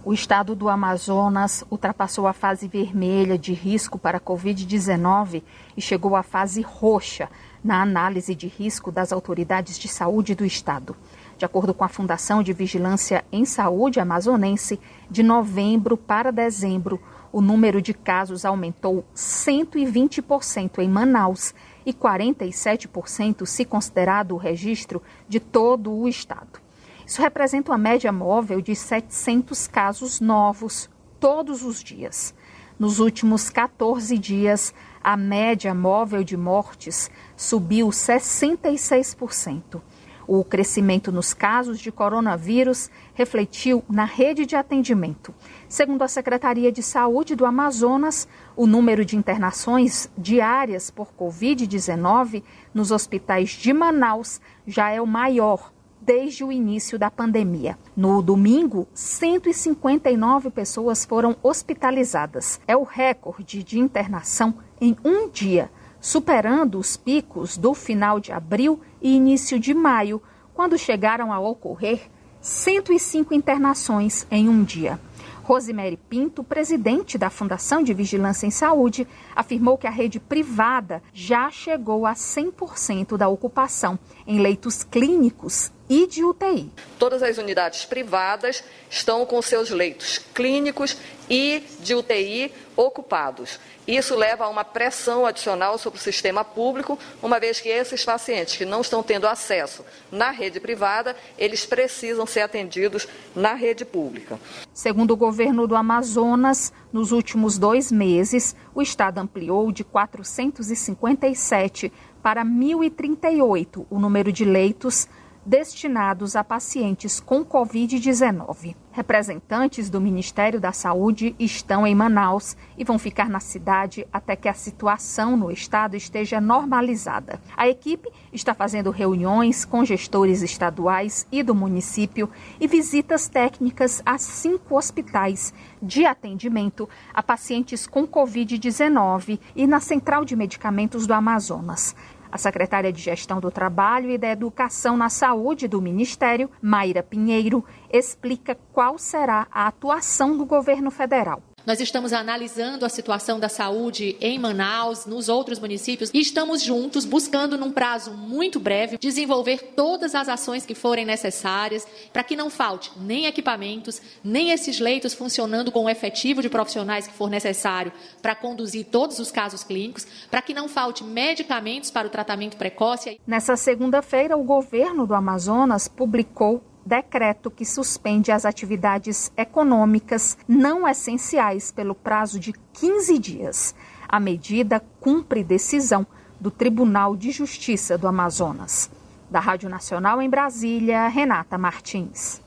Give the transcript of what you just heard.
O estado do Amazonas ultrapassou a fase vermelha de risco para a Covid-19 e chegou à fase roxa na análise de risco das autoridades de saúde do estado. De acordo com a Fundação de Vigilância em Saúde amazonense, de novembro para dezembro, o número de casos aumentou 120% em Manaus e 47% se considerado o registro de todo o estado. Isso representa uma média móvel de 700 casos novos todos os dias. Nos últimos 14 dias, a média móvel de mortes subiu 66%. O crescimento nos casos de coronavírus refletiu na rede de atendimento. Segundo a Secretaria de Saúde do Amazonas, o número de internações diárias por Covid-19 nos hospitais de Manaus já é o maior desde o início da pandemia. No domingo, 159 pessoas foram hospitalizadas. É o recorde de internação em um dia, superando os picos do final de abril e início de maio, quando chegaram a ocorrer 105 internações em um dia. Rosemary Pinto, presidente da Fundação de Vigilância em Saúde, afirmou que a rede privada já chegou a 100% da ocupação em leitos clínicos e de UTI. Todas as unidades privadas estão com seus leitos clínicos e de UTI ocupados. Isso leva a uma pressão adicional sobre o sistema público, uma vez que esses pacientes que não estão tendo acesso na rede privada, eles precisam ser atendidos na rede pública. Segundo o governo do Amazonas, nos últimos 2 meses, o estado ampliou de 457 para 1.038 o número de leitos destinados a pacientes com Covid-19. Representantes do Ministério da Saúde estão em Manaus e vão ficar na cidade até que a situação no estado esteja normalizada. A equipe está fazendo reuniões com gestores estaduais e do município e visitas técnicas a 5 hospitais de atendimento a pacientes com Covid-19 e na Central de Medicamentos do Amazonas. A secretária de Gestão do Trabalho e da Educação na Saúde do Ministério, Mayra Pinheiro, explica qual será a atuação do governo federal. Nós estamos analisando a situação da saúde em Manaus, nos outros municípios, e estamos juntos buscando, num prazo muito breve, desenvolver todas as ações que forem necessárias para que não falte nem equipamentos, nem esses leitos funcionando com o efetivo de profissionais que for necessário para conduzir todos os casos clínicos, para que não falte medicamentos para o tratamento precoce. Nessa segunda-feira, o governo do Amazonas publicou decreto que suspende as atividades econômicas não essenciais pelo prazo de 15 dias. A medida cumpre decisão do Tribunal de Justiça do Amazonas. Da Rádio Nacional em Brasília, Renata Martins.